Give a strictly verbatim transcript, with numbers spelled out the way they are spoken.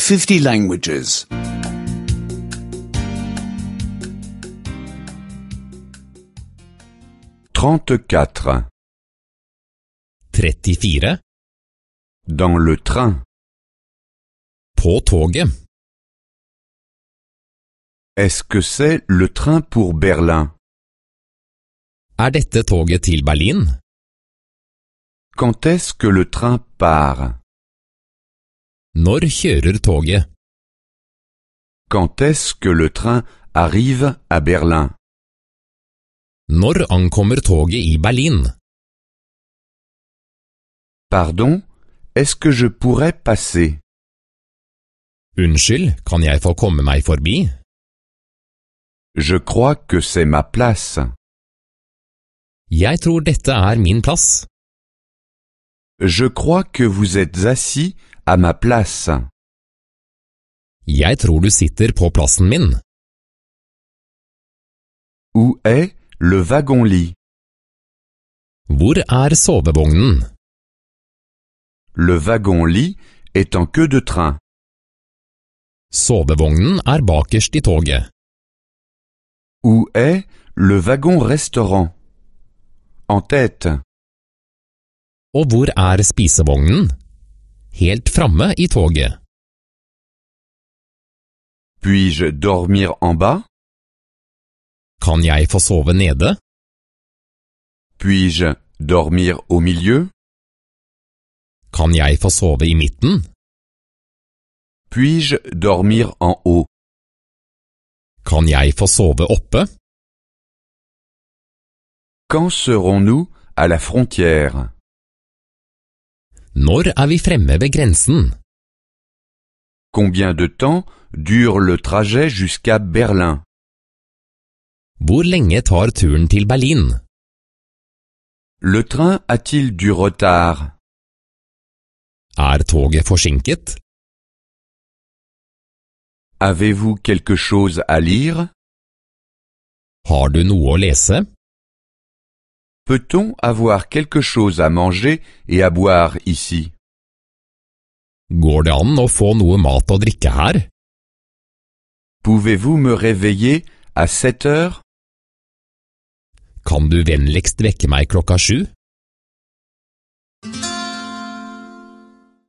fifty languages. trente-quatre. trettifire. Dans le train. På toget. Est-ce que c'est le train pour Berlin? Er dette toget til Berlin? Quand est-ce que le train part? Når kjører toget? Quand est-ce que le train arrive à Berlin? Når ankommer toget i Berlin? Pardon, est-ce que je pourrais passer? Unnskyld, kan jeg få komme meg forbi? Je crois que c'est ma place. Jeg tror dette er min plass. Je crois que vous êtes assis à ma place. Jeg tror du sitter på plassen min. Où est le wagon-lit? Hvor er sovevognen? Le wagon-lit est en queue de train. Sovevognen er bakerst i toget. Où est le wagon-restaurant? En tête. Og hvor er spisevognen? Helt framme i toget. Puis-je dormir en bas? Kan jeg få sove nede? Puis-je dormir au milieu? Kan jeg få sove i midten? Puis-je dormir en haut? Kan jeg få sove oppe? Quand serons-nous à la frontière? Når er vi fremme ved grensen? Combien de temps dure le trajet jusqu'à Berlin? Hvor lenge tar turen til Berlin? Le train a-t-il du retard? Er toget forsinket? Avez-vous quelque chose à lire? Har du noe å lese? Peut-on avoir quelque chose à manger et à boire ici? Går det an å få noe mat og drikke her? Pouvez-vous me réveiller à sept heures? Kan du vennligst vekke meg klokka sju?